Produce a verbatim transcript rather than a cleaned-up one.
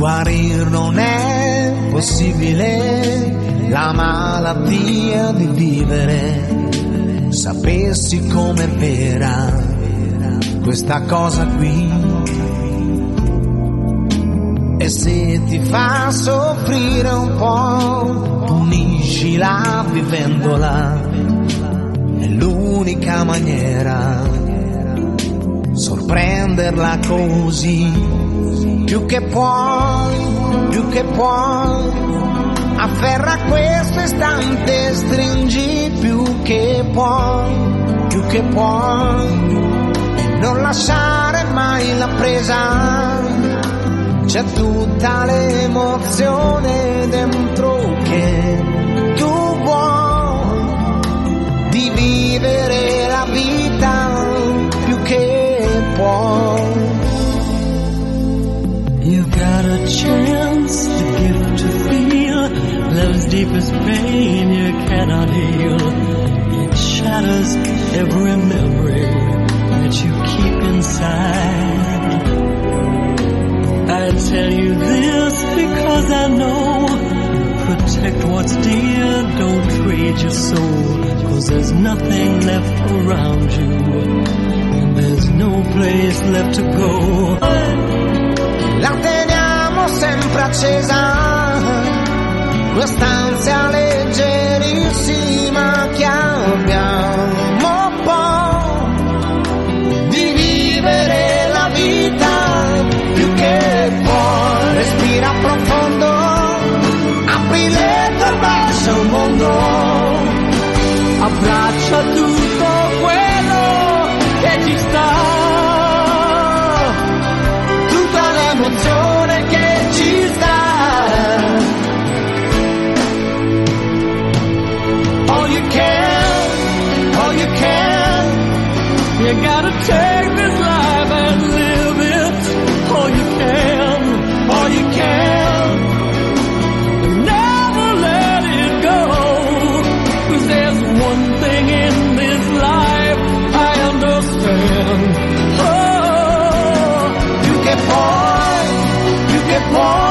Guarir non è possibile, la malattia di vivere. Sapessi com'è vera questa cosa qui. E se ti fa soffrire un po', puniscila vivendola. È l'unica maniera, sorprenderla così. Più che puoi, più che puoi, afferra questo istante, stringi più che puoi, più che puoi, non lasciare mai la presa. C'è tutta l'emozione dentro che tu vuoi, di vivere la vita più che puoi. You've got a chance, a gift to feel love's deepest pain you cannot heal. It shatters every memory that you keep inside. I tell you this because I know, protect what's dear, don't trade your soul, cause there's nothing left around you, and there's no place left to go. La teniamo sempre accesa, quest'ansia leggerissima che abbiamo poi, di vivere la vita più che puoi. Respira profondo, apri le tue braccia al mondo, abbraccia tutto quello che ci sta. L'emozione che ci sta. All you can, all you can, you gotta take this life and live it. All you can, all you can, never let it go. Cause there's one thing in this life I understand. Oh, you can fall. Che puoi